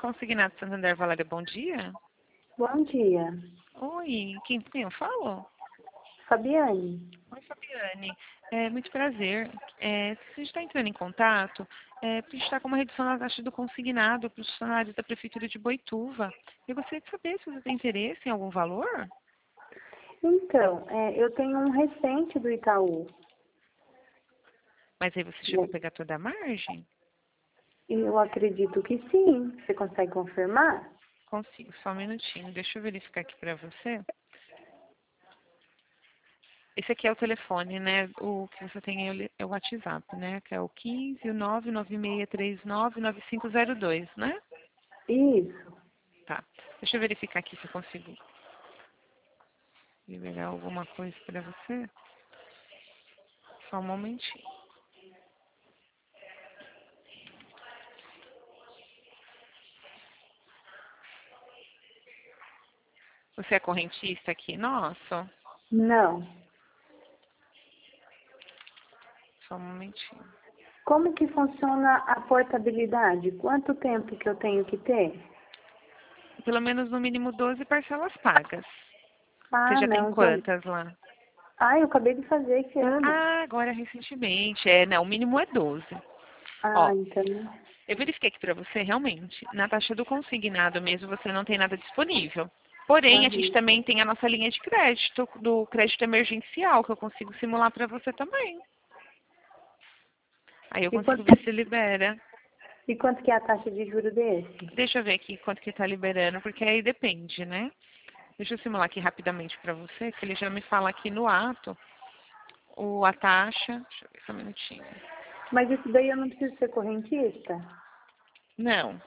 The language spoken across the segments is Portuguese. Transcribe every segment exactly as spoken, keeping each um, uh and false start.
Consignado Santander, Valéria, bom dia. Bom dia. Oi, quem, quem eu falo? Fabiane. Oi, Fabiane. É, muito prazer. É, se a gente está entrando em contato, é, porque a gente está com uma redução na taxa do consignado para os funcionários da Prefeitura de Boituva. Eu gostaria de saber se você tem interesse em algum valor. Então, é, eu tenho um recente do Itaú. Mas aí você chegou a pegar toda a margem? Eu acredito que sim. Você consegue confirmar? Consigo, só um minutinho. Deixa eu verificar aqui para você. Esse aqui é o telefone, né? O que você tem aí é o WhatsApp, né? Que é o quinze, nove nove seis três nove, nove cinco zero dois, né? Isso. Tá. Deixa eu verificar aqui se eu consigo liberar alguma coisa para você. Só um momentinho. Você é correntista aqui? Nossa. Não. Só um momentinho. Como que funciona a portabilidade? Quanto tempo que eu tenho que ter? Pelo menos no mínimo doze parcelas pagas. Você Ah, já tem não. Já... quantas lá? Ah, eu acabei de fazer esse ano. Ah, agora recentemente. É, não, o mínimo é doze. Ah, Ó, então. eu verifiquei aqui para você, realmente, na taxa do consignado mesmo, você não tem nada disponível. Porém, a gente Aham. também tem a nossa linha de crédito, do crédito emergencial, que eu consigo simular para você também. Aí eu E consigo quanto, ver se libera. e quanto que é a taxa de juros desse? Deixa eu ver aqui quanto que está liberando, porque aí depende, né? Deixa eu simular aqui rapidamente para você, que ele já me fala aqui no ato o, a taxa. Deixa eu ver só um minutinho. Mas isso daí eu não preciso ser correntista? Não,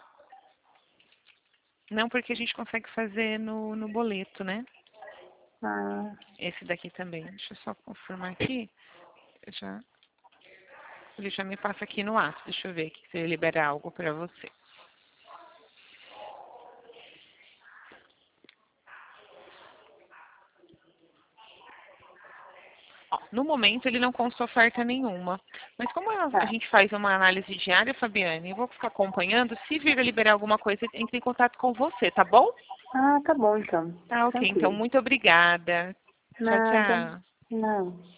não porque a gente consegue fazer no, no boleto, né? Ah, Esse daqui também. Deixa eu só confirmar aqui. Eu já, ele já me passa aqui no ato. Deixa eu ver aqui se ele libera algo para você. Ó, no momento ele não consta oferta nenhuma. Mas como a, a tá. gente faz uma análise diária, Fabiane, eu vou ficar acompanhando. Se vir a liberar alguma coisa, entre em contato com você, tá bom? Ah, tá bom então. Tá, ok. Então, Tranquilo. muito obrigada. Tchau, Nada. tchau. Não.